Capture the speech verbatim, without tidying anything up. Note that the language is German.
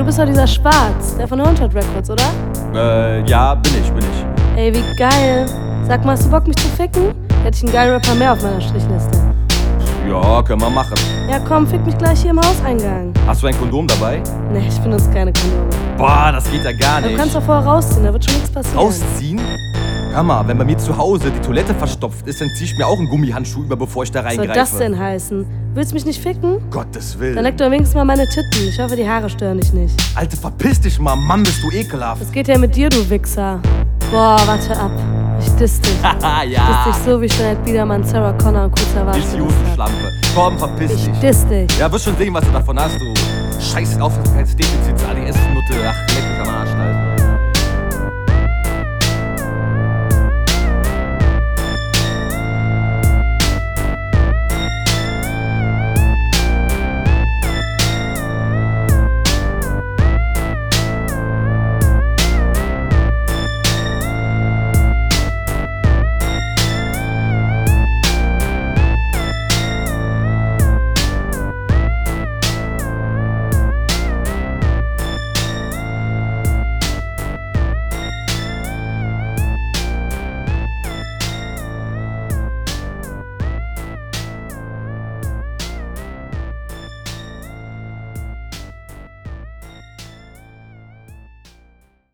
bist doch dieser Schwarz, der von Haunted Records, oder? Äh, ja, bin ich, bin ich. Ey, wie geil. Sag mal, hast du Bock, mich zu ficken? Hätte ich einen geilen Rapper mehr auf meiner Strichliste. Ja, können wir machen. Ja komm, fick mich gleich hier im Hauseingang. Hast du ein Kondom dabei? Ne, ich benutze keine Kondome. Boah, das geht ja gar nicht. Du kannst doch vorher rausziehen, da wird schon nichts passieren. Rausziehen? Hör mal, wenn bei mir zu Hause die Toilette verstopft ist, dann zieh ich mir auch einen Gummihandschuh über, bevor ich da Was reingreife. soll das denn heißen? Willst du mich nicht ficken? Gottes Willen. Dann leck doch wenigstens mal meine Titten. Ich hoffe, die Haare stören dich nicht. Alter, verpiss dich mal. Mann, bist du ekelhaft. Was geht ja mit dir, du Wichser? Boah, warte ab. Ich diss dich. Haha, Ich ja. diss dich so wie Jeanette Biedermann, Sarah Connor und Kurzer Wasch. Idiotenschlampe. Komm, verpiss Ich dich. diss dich. Ja, wirst schon sehen, was du davon hast, du. Scheiß Aufmerksamkeitsdefizit, A D S-Nutte. Ach, leck mich am Arsch, Alter.